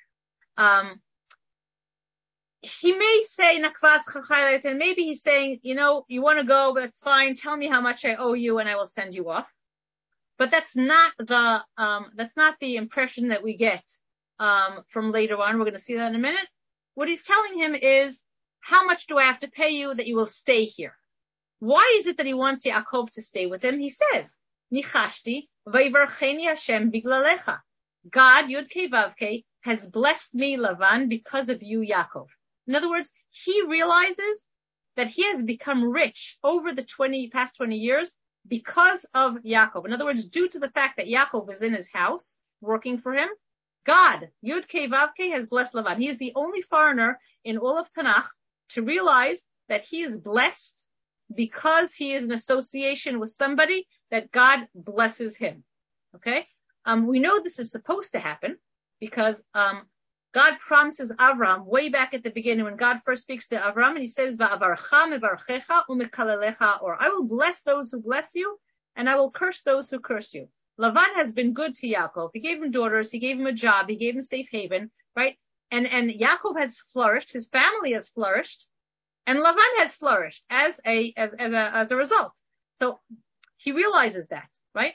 He may say nakvas chachaylet, and maybe he's saying, you want to go, but that's fine. Tell me how much I owe you, and I will send you off. But that's not the impression that we get from later on. We're going to see that in a minute. What he's telling him is, how much do I have to pay you that you will stay here? Why is it that he wants Yaakov to stay with him? He says, Nichashti Vayvarcheni Hashem biglalecha. God, Yud Kei Vav Kei, has blessed me, Lavan, because of you, Yaakov. In other words, he realizes that he has become rich over the past 20 years because of Yaakov. In other words, due to the fact that Yaakov was in his house working for him, God, Yud Kei Vav Kei, has blessed Lavan. He is the only foreigner in all of Tanakh to realize that he is blessed because he is in association with somebody that God blesses him. Okay? We know this is supposed to happen because God promises Avram way back at the beginning when God first speaks to Avram, and he says, "Va'avarcha mevarchecha umekalelecha," or I will bless those who bless you, and I will curse those who curse you. Lavan has been good to Yaakov. He gave him daughters, he gave him a job, he gave him safe haven, right? And Yaakov has flourished, his family has flourished, and Lavan has flourished as a result. So he realizes that, right?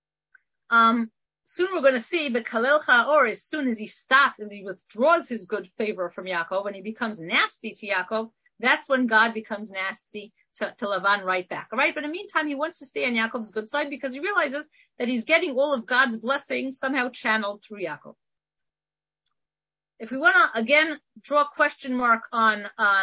Soon we're going to see the Kalel Cha'or, as soon as he stops, as he withdraws his good favor from Yaakov and he becomes nasty to Yaakov, that's when God becomes nasty to Lavan right back. All right. But in the meantime, he wants to stay on Yaakov's good side because he realizes that he's getting all of God's blessings somehow channeled through Yaakov. If we want to again draw a question mark on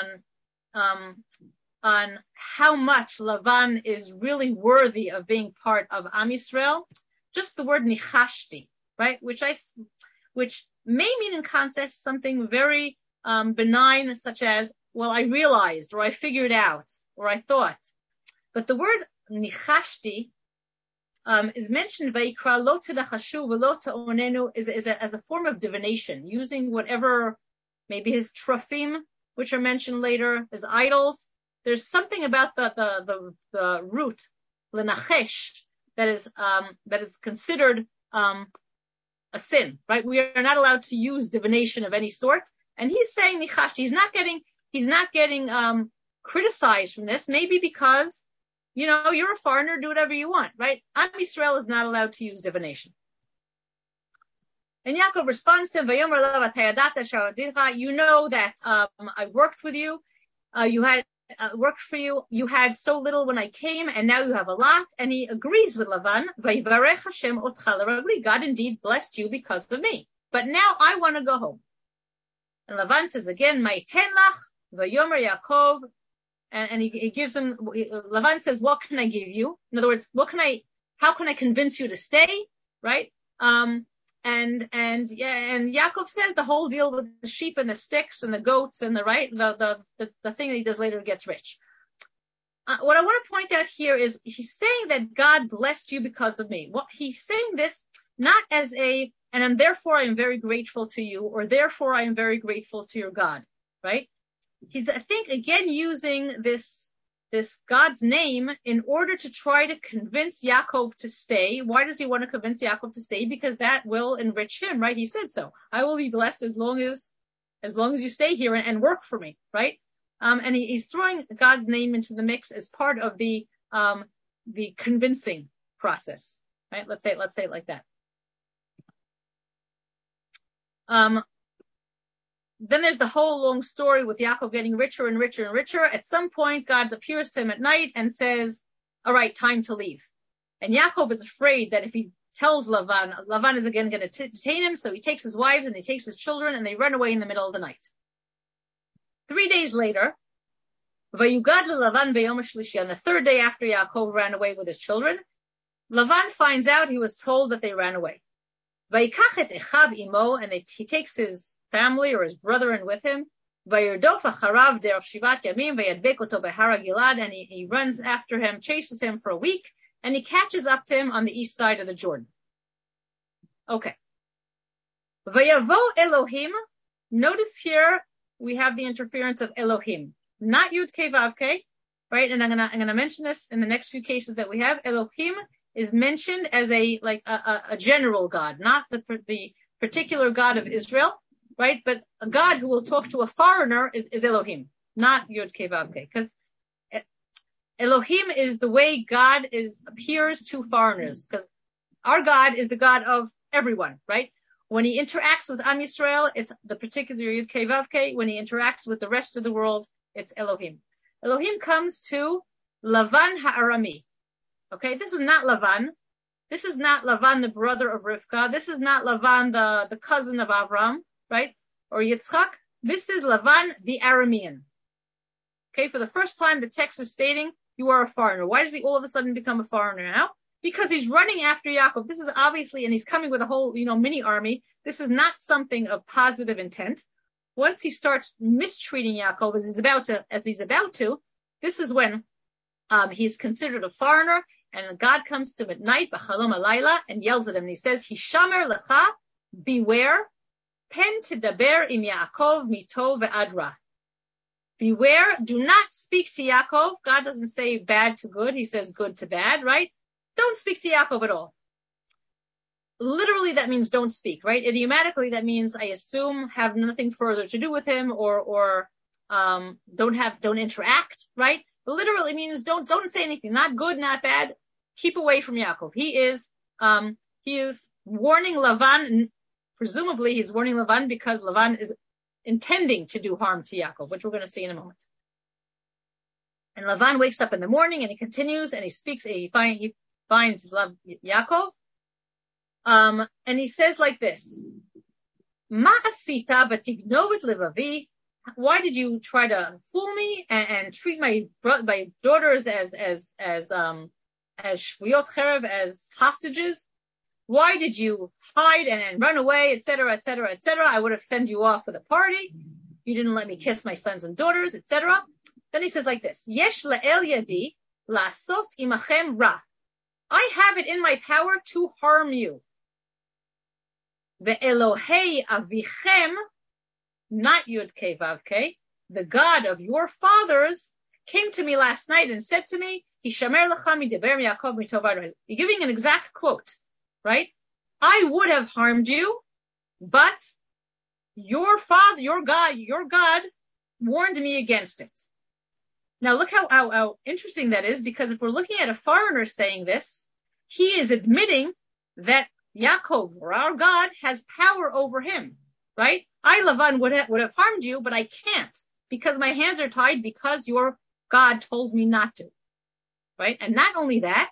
how much Lavan is really worthy of being part of Am Yisrael, just the word nichashti, right? Which may mean in context something very benign, such as, well, I realized, or I figured out, or I thought. But the word nichashti is mentioned Vayikra lo tedachashu v'lo ta'onenu as a form of divination, using whatever, maybe his trofim, which are mentioned later, his idols. There's something about the root lenachesh that is considered a sin, right? We are not allowed to use divination of any sort. And he's saying nichashti. He's not getting criticized from this, maybe because, you're a foreigner, do whatever you want, right? Am Yisrael is not allowed to use divination. And Yaakov responds to him, Vayomer elav atayadata sha'adircha, you know that I worked with you, you had worked for you, you had so little when I came, and now you have a lot. And he agrees with Lavan, Vayivarech Hashem otcha l'ragli, God indeed blessed you because of me. But now I want to go home. And Lavan says again, Ma'iten lach, Vayomer Yaakov, and he gives him, Lavan says, what can I give you? In other words, how can I convince you to stay? Right? And Yaakov says the whole deal with the sheep and the sticks and the goats and the thing that he does later gets rich. What I want to point out here is he's saying that God blessed you because of me. What he's saying this not as and therefore I am very grateful to you, or therefore I am very grateful to your God, right? He's, I think, again using this God's name in order to try to convince Yaakov to stay. Why does he want to convince Yaakov to stay? Because that will enrich him, right? He said so. I will be blessed as long as you stay here and work for me, right? And he's throwing God's name into the mix as part of the convincing process, right? Let's say it like that. Then there's the whole long story with Yaakov getting richer and richer and richer. At some point, God appears to him at night and says, all right, time to leave. And Yaakov is afraid that if he tells Lavan is again going to detain him. So he takes his wives and he takes his children and they run away in the middle of the night. 3 days later, Vayugad Lavan b'yom hashlishi, on the third day after Yaakov ran away with his children, Lavan finds out he was told that they ran away. Vayikach et echav imo, and he takes his family or his brethren with him. Vayirdof acharav derech shivat yamim vayadbek oto behar Gilad, and he runs after him, chases him for a week, and he catches up to him on the east side of the Jordan. Okay. Vayavo Elohim. Notice here we have the interference of Elohim, not Yud Kei Vav Kei, right? And I'm gonna mention this in the next few cases that we have. Elohim is mentioned as a general God, not the particular God of Israel. Right? But a God who will talk to a foreigner is Elohim, not Yud Kei Vav Kei. Because Elohim is the way God appears to foreigners. Because our God is the God of everyone, right? When he interacts with Am Yisrael, it's the particular Yud Kei Vav Kei. When he interacts with the rest of the world, it's Elohim. Elohim comes to Lavan Ha'arami. Okay? This is not Lavan. This is not Lavan, the brother of Rivka. This is not Lavan, the cousin of Avram, right? Or Yitzchak. This is Lavan, the Aramean. Okay, for the first time, the text is stating you are a foreigner. Why does he all of a sudden become a foreigner now? Because he's running after Yaakov. This is obviously, and he's coming with a whole, mini army. This is not something of positive intent. Once he starts mistreating Yaakov as he's about to, this is when he's considered a foreigner, and God comes to him at night, b'chalom alayla, and yells at him, and he says, Hishamer lecha, beware, pen tedaber im Yaakov mito ve'adra. Beware, do not speak to Yaakov. God doesn't say bad to good, he says good to bad, right? Don't speak to Yaakov at all. Literally, that means don't speak, right? Idiomatically, that means, I assume, have nothing further to do with him, or don't interact, right? Literally means don't say anything, not good, not bad. Keep away from Yaakov. He is warning Lavan. Presumably, he's warning Lavan because Lavan is intending to do harm to Yaakov, which we're going to see in a moment. And Lavan wakes up in the morning and he continues and he speaks. He finds Yaakov, and he says like this: Ma asita batignovet levavi. Why did you try to fool me and treat my daughters as shvuyot cherev, as hostages? Why did you hide and run away, etc., etc., etc.? I would have sent you off with a party. You didn't let me kiss my sons and daughters, etc. Then he says like this: Yesh la'el yadi la'asot imachem ra. I have it in my power to harm you. Ve'elohei avichem, not Yud-Kei Vav-Kei, the God of your fathers, came to me last night and said to me, Hishamer lecha mideber Yaakov mitov ve'adra. You're giving an exact quote, right? I would have harmed you, but your father, your God, warned me against it. Now look how interesting that is, because if we're looking at a foreigner saying this, he is admitting that Yaakov, or our God, has power over him, right? I, Lavan, would have harmed you, but I can't because my hands are tied because your God told me not to, right? And not only that,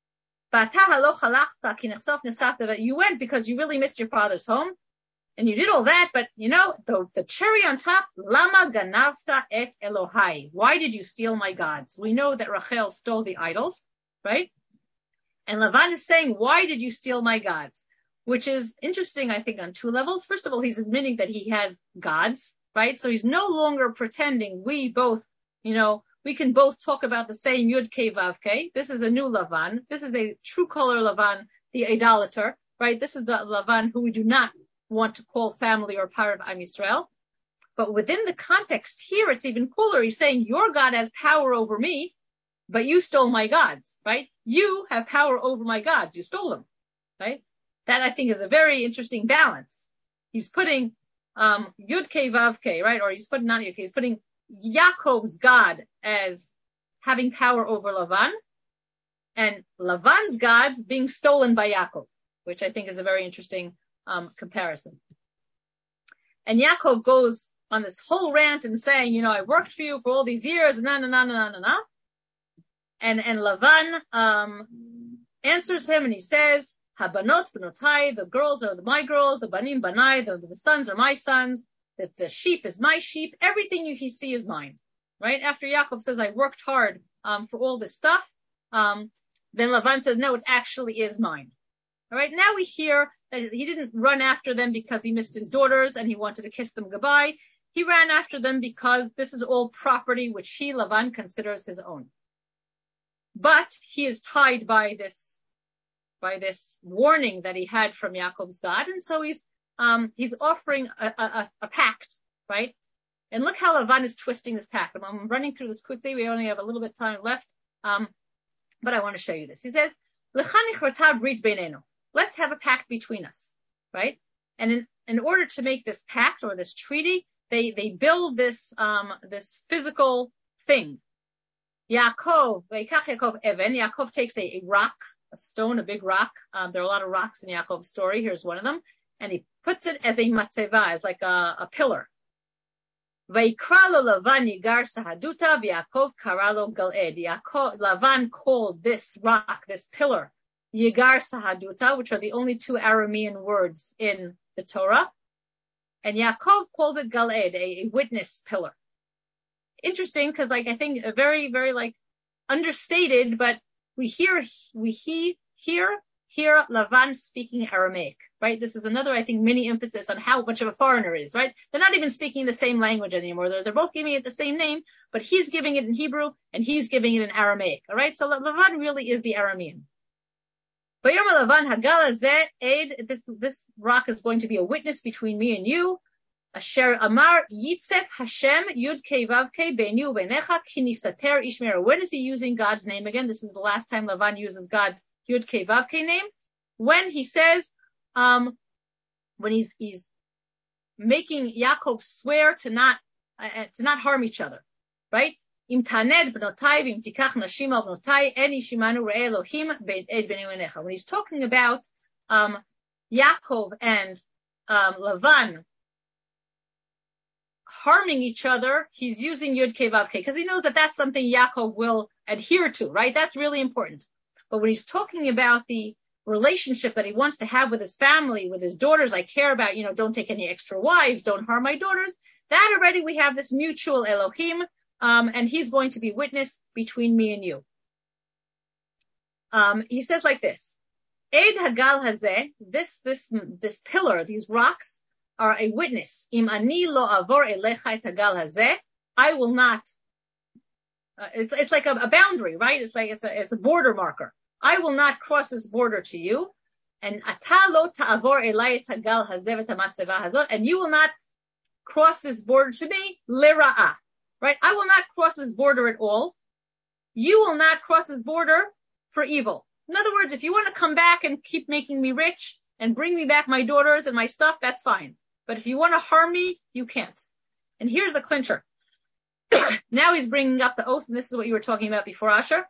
you went because you really missed your father's home, and you did all that, but the cherry on top, lama ganavta et Elohai. Why did you steal my gods? We know that Rachel stole the idols, right? And Lavan is saying, why did you steal my gods? Which is interesting, I think, on two levels. First of all, he's admitting that he has gods, right? So he's no longer pretending we both, we can both talk about the same Yud-Kei Vav-Kei. This is a new Lavan. This is a true color Lavan, the idolater, right? This is the Lavan who we do not want to call family or part of Am Yisrael. But within the context here, it's even cooler. He's saying, your God has power over me, but you stole my gods, right? You have power over my gods. You stole them, right? That, I think, is a very interesting balance. He's putting Yud-Kei Vav-Kei, right? Or he's putting, not Yud-Kei, he's putting Yaakov's God as having power over Lavan, and Lavan's gods being stolen by Yaakov, which I think is a very interesting comparison. And Yaakov goes on this whole rant and saying, I worked for you for all these years, and And Lavan answers him and he says, Habanot benotai, the girls are my girls, the banim banai, the sons are my sons, the sheep is my sheep, everything you see is mine. Right? After Yaakov says, I worked hard for all this stuff, then Lavan says, no, it actually is mine. All right, now we hear that he didn't run after them because he missed his daughters and he wanted to kiss them goodbye. He ran after them because this is all property which he, Lavan, considers his own. But he is tied by this warning that he had from Yaakov's God, and so he's offering a pact, right? And look how Lavan is twisting this pact. I'm running through this quickly. We only have a little bit of time left, but I want to show you this. He says, let's have a pact between us, right? And in order to make this pact or this treaty, they build this physical thing. Yaakov takes a rock, a stone, a big rock. There are a lot of rocks in Yaakov's story. Here's one of them. And he puts it as a matzeva, as like a pillar. Lavan called this rock, this pillar, Yigar Sahaduta, which are the only two Aramean words in the Torah. And Yaakov called it Galed, a witness pillar. Interesting, because I think a very, very understated, but we hear Lavan speaking Aramaic, right? This is another, I think, mini emphasis on how much of a foreigner he is, right? They're not even speaking the same language anymore. They're both giving it the same name, but he's giving it in Hebrew and he's giving it in Aramaic, all right? So Lavan really is the Aramean. This rock is going to be a witness between me and you. Asher Amar Yitzef Hashem Yud Kei Vav Kei Beini U'Beinecha Kinisater Ishmer. When is he using God's name again? This is the last time Lavan uses God's Yud Kei Vav Kei name. When he says, when he's making Yaakov swear to not harm each other, right? Im taned bnotai v'im tikach nashim al bnotai en yishimanu re'ei Elohim ed b'nei u'necha. When he's talking about Yaakov and Lavan harming each other, he's using Yud Kei Vav Kei because he knows that that's something Yaakov will adhere to, right? That's really important. But when he's talking about the relationship that he wants to have with his family, with his daughters, I care about, don't take any extra wives, don't harm my daughters. That already we have this mutual Elohim, and he's going to be witness between me and you. He says like this: Eid Hagal Hazeh, this pillar, these rocks are a witness. Im ani lo avor elecha et hagal hazeh, I will not. It's like a boundary, right? It's a border marker. I will not cross this border to you. And ata lo ta'avor elai et hagal hazeh v'tamatzeva hazot, and you will not cross this border to me lira'ah, right? I will not cross this border at all. You will not cross this border for evil. In other words, if you want to come back and keep making me rich and bring me back my daughters and my stuff, that's fine. But if you want to harm me, you can't. And here's the clincher. Now he's bringing up the oath, and this is what you were talking about before, Asher.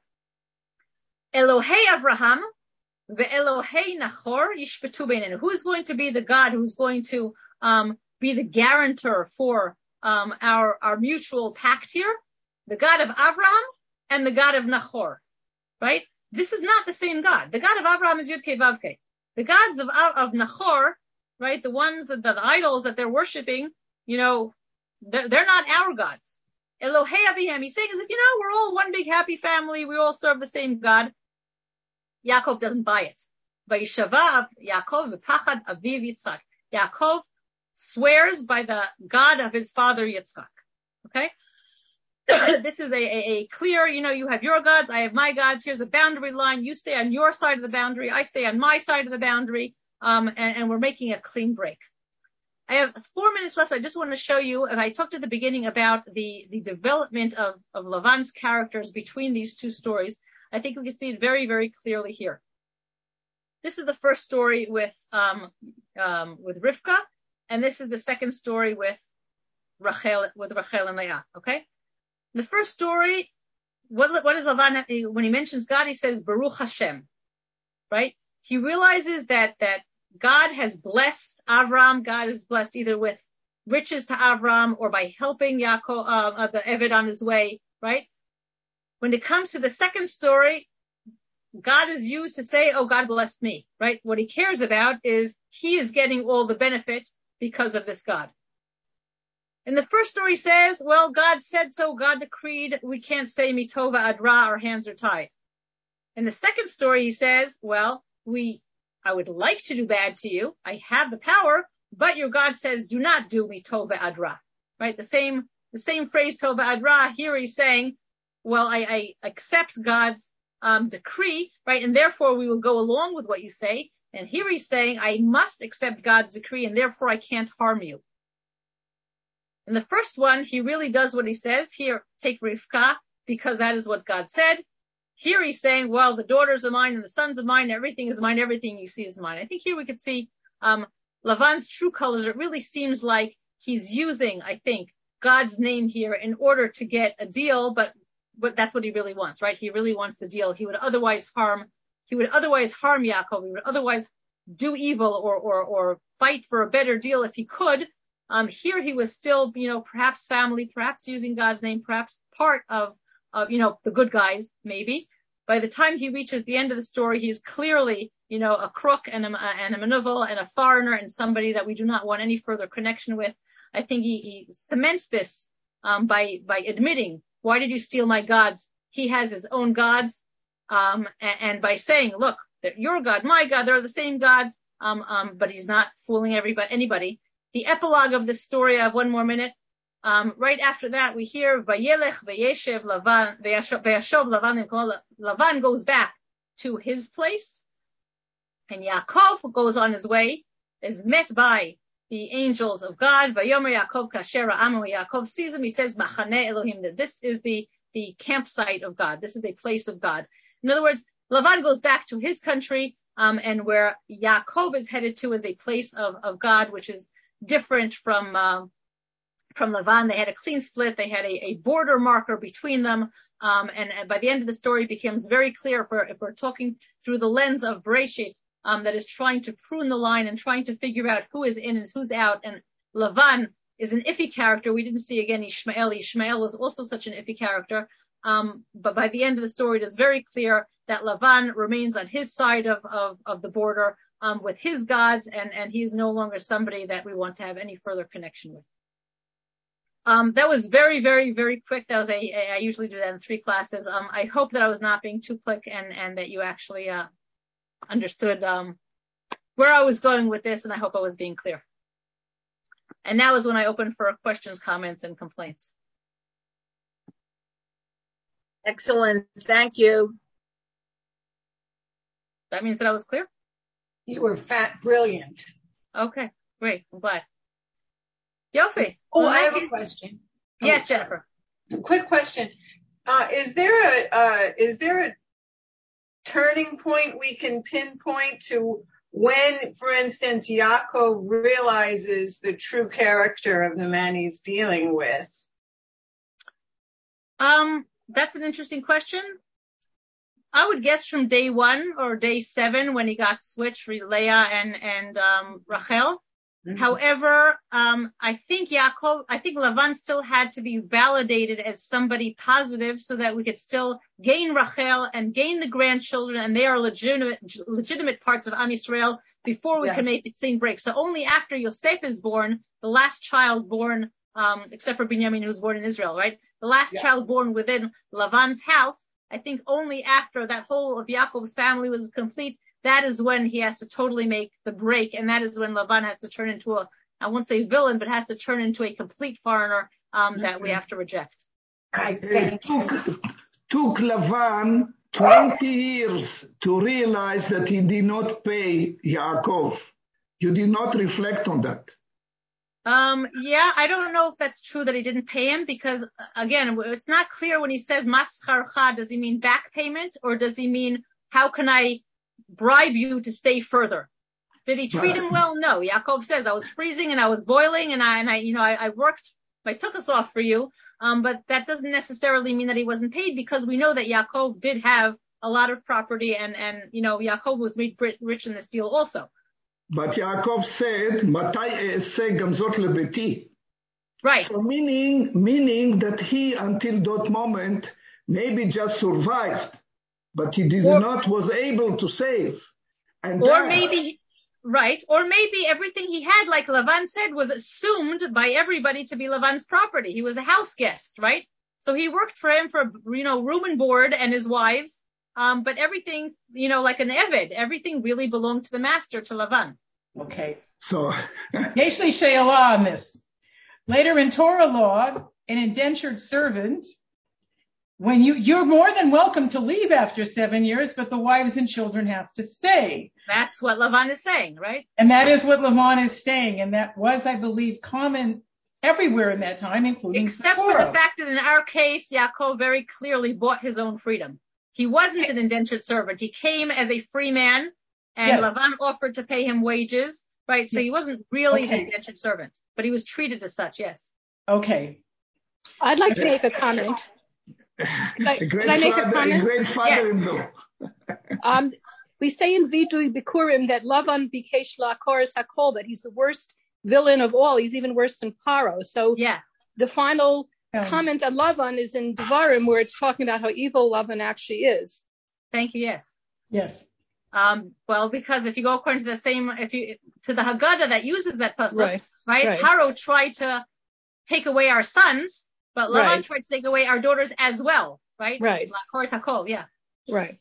Elohei Avraham ve'Elohei Nachor yishpetu beinenu. Who's going to be the God who's going to be the guarantor for our mutual pact here? The God of Avraham and the God of Nachor, right? This is not the same God. The God of Avraham is Yud Kei Vav Kei. The gods of Nachor, right? The ones the idols that they're worshiping, they're not our gods. Elohei Avihem. He's saying as if, we're all one big happy family. We all serve the same God. Yaakov doesn't buy it. Vayishava Yaakov v'pachad aviv Yitzchak. Yaakov swears by the God of his father Yitzchak. Okay? This is a clear, you have your gods, I have my gods. Here's a boundary line. You stay on your side of the boundary. I stay on my side of the boundary. And we're making a clean break. I have 4 minutes left. I just want to show you, and I talked at the beginning about the development of Lavan's characters between these two stories. I think we can see it very, very clearly here. This is the first story with Rivka, and this is the second story with Rachel and Leah. Okay? The first story, what is Lavan, when he mentions God, he says, Baruch Hashem, right? He realizes that God has blessed Avram. God is blessed either with riches to Avram or by helping Yaakov, the Eved on his way, right? When it comes to the second story, God is used to say, oh, God blessed me, right? What he cares about is he is getting all the benefit because of this God. In the first story says, well, God said so, God decreed, we can't say mitova adra, our hands are tied. In the second story, he says, well, I would like to do bad to you. I have the power, but your God says, do not do mitova adra, right? The same phrase, tova adra, here he's saying, well, I accept God's decree, right? And therefore we will go along with what you say. And here he's saying, I must accept God's decree and therefore I can't harm you. In the first one, he really does what he says. Here, take Rivka, because that is what God said. Here he's saying, well, the daughters are mine and the sons are mine, everything is mine, everything you see is mine. I think here we could see Lavan's true colors. It really seems like he's using, I think, God's name here in order to get a deal, but that's what he really wants, right? He really wants the deal. He would otherwise harm Yaakov. He would otherwise do evil or fight for a better deal if he could. Here he was still, perhaps family, perhaps using God's name, perhaps part of the good guys, maybe. By the time he reaches the end of the story, he's clearly, a crook and a manuvel and a foreigner and somebody that we do not want any further connection with. I think he cements this by admitting, why did you steal my gods? He has his own gods, and by saying, look, your God, my God, they're the same gods, but he's not fooling anybody. The epilogue of this story, I have one more minute. Right after that, we hear Vayelech Vayeshev Lavan Vayashov Lavan. Lavan goes back to his place, and Yaakov goes on his way, is met by the angels of God. Vayomer Yaakov Kasher Ra'amu. Yaakov sees him. He says, Machane Elohim. That this is the campsite of God. This is a place of God. In other words, Lavan goes back to his country, and where Yaakov is headed to is a place of God, which is different from Lavan. They had a clean split. They had a border marker between them. And by the end of the story, it becomes very clear if we're talking through the lens of Bereshit, that is trying to prune the line and trying to figure out who is in and who's out. And Lavan is an iffy character. We didn't see again Ishmael. Ishmael was also such an iffy character. But by the end of the story, it is very clear that Lavan remains on his side of the border, with his gods, and he is no longer somebody that we want to have any further connection with. That was very, very, very quick. I usually do that in 3 classes. I hope that I was not being too quick and that you actually, understood, where I was going with this, and I hope I was being clear. And now is when I open for questions, comments, and complaints. Excellent. Thank you. That means that I was clear? You were brilliant. Okay, great. I'm glad. Yofi. Oh, I have a question. Yes, Jennifer. Quick question. Is there a turning point we can pinpoint to when, for instance, Yaakov realizes the true character of the man he's dealing with? That's an interesting question. I would guess from day 1 or day 7 when he got switched for Leah and Rachel. Mm-hmm. However, I think Lavan still had to be validated as somebody positive so that we could still gain Rachel and gain the grandchildren, and they are legitimate parts of Am Yisrael before we can make the clean break. So only after Yosef is born, the last child born, except for Binyamin, who's born in Israel, right? The last child born within Lavan's house, I think only after that whole of Yaakov's family was complete, that is when he has to totally make the break, and that is when Lavan has to turn into I won't say villain, but has to turn into a complete foreigner, that we have to reject. It took Lavan 20 years to realize that he did not pay Yaakov. You did not reflect on that. I don't know if that's true that he didn't pay him, because again, it's not clear when he says mascharcha, does he mean back payment, or does he mean how can I bribe you to stay further? Did he treat him well? No. Yaakov says, I was freezing and I was boiling and I worked my tuchus off for you. But that doesn't necessarily mean that he wasn't paid, because we know that Yaakov did have a lot of property and Yaakov was made rich in this deal also. But Yaakov said, "Matai e'eseh gamzot lebeti." Right. So meaning that he, until that moment, maybe just survived, but he was able to save. Or maybe everything he had, like Lavan said, was assumed by everybody to be Lavan's property. He was a house guest, right? So he worked for him for, room and board and his wives. But everything, like an Eved, everything really belonged to the master, to Lavan. Okay. So, Yesh li she'ela on this. Later in Torah law, an indentured servant, when you're more than welcome to leave after 7 years, but the wives and children have to stay. That's what Lavan is saying, right? And that is what Lavan is saying. And that was, I believe, common everywhere in that time, including except Torah. For the fact that in our case, Yaakov very clearly bought his own freedom. He wasn't an indentured servant. He came as a free man, and Lavan offered to pay him wages, right? So he wasn't really an indentured servant, but he was treated as such, yes. Okay. I'd like to make a comment. Can I make a comment? A great father-in-law. We say in Vidui Bikurim that Lavan bikesh la'koros hakol, that he's the worst villain of all. He's even worse than Paro. So the final comment on Lavan is in Devarim, where it's talking about how evil Lavan actually is. Thank you. Yes. Yes. Well, because if you go according to the Haggadah that uses that pasuk, right? Paro tried to take away our sons, but Lavan tried to take away our daughters as well, right? Right. Yeah. Right.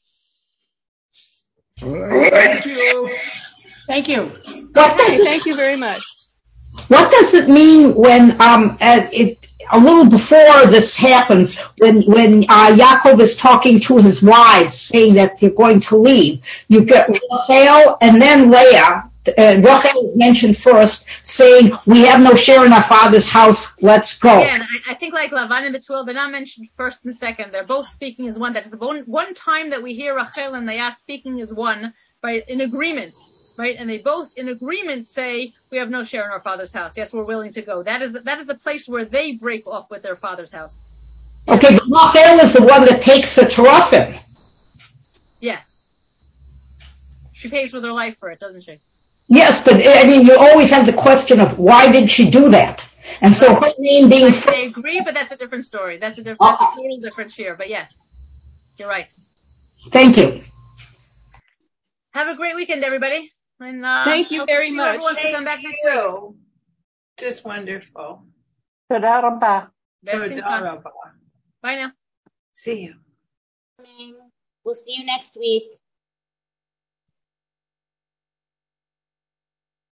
Thank you. Thank you. Thank you very much. What does it mean when a little before this happens, when Yaakov is talking to his wives, saying that they're going to leave? You get Rachel and then Leah. Rachel is mentioned first, saying, "We have no share in our father's house. Let's go." Again, I think like Lavan and Bethuel, they're not mentioned first and second. They're both speaking as one. That is the one time that we hear Rachel and Leah speaking as one, right, in agreement. Right, and they both in agreement say, "We have no share in our father's house. Yes, we're willing to go." That is the place where they break off with their father's house. Yes. Okay, but Rachel is the one that takes the teraphim. Yes, she pays with her life for it, doesn't she? Yes, but I mean, you always have the question of why did she do that? And so her name being... I agree, but that's a different story. That's a total different share. But yes, you're right. Thank you. Have a great weekend, everybody. And thank you very much. Everyone to come back next week. Just wonderful. Toda rabah. Toda rabah. Bye now. See you. We'll see you next week.